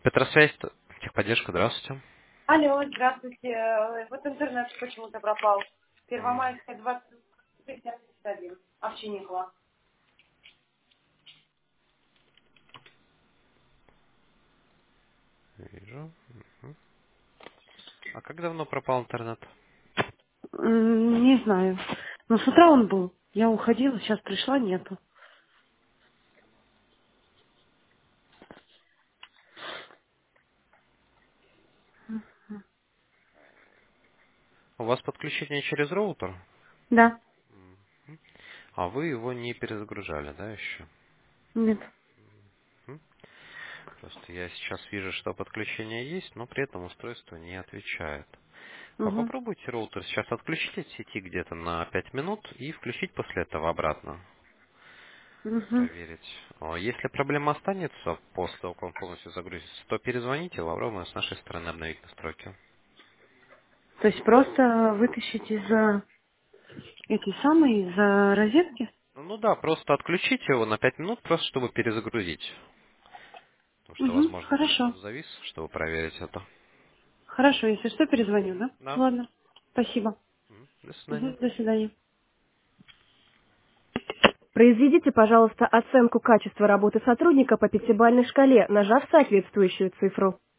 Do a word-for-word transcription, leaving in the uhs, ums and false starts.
Петросвязь, т- техподдержка, здравствуйте. Алло, здравствуйте. Э, Вот интернет почему-то пропал. М, Первомайская, двадцать один. Овчинникова. Вижу. Мгм. А как давно пропал интернет? М, Не знаю. Но с утра он был. Я уходила, сейчас пришла, нету. У вас подключение через роутер, Да. а вы его не перезагружали, да, еще? Нет. М? Просто я сейчас вижу, что подключение есть, но при этом устройство не отвечает. А Угу. попробуйте роутер сейчас отключить от сети где-то на пять минут и включить после этого обратно. Угу. Проверить. О, Если проблема останется после того, как он полностью загрузится, то перезвоните, попробуем с нашей стороны обновить настройки. То есть просто вытащить из-за этой самой, из-за розетки? Ну да, просто отключите его на пять минут, просто чтобы перезагрузить. Потому что, Угу. возможно, Хорошо. телефон завис, чтобы проверить это. Хорошо, если что, перезвоню, да? Да. Ладно. Спасибо. Мгм. До свидания. Угу. До свидания. Произведите, пожалуйста, оценку качества работы сотрудника по пятибалльной шкале, нажав соответствующую цифру.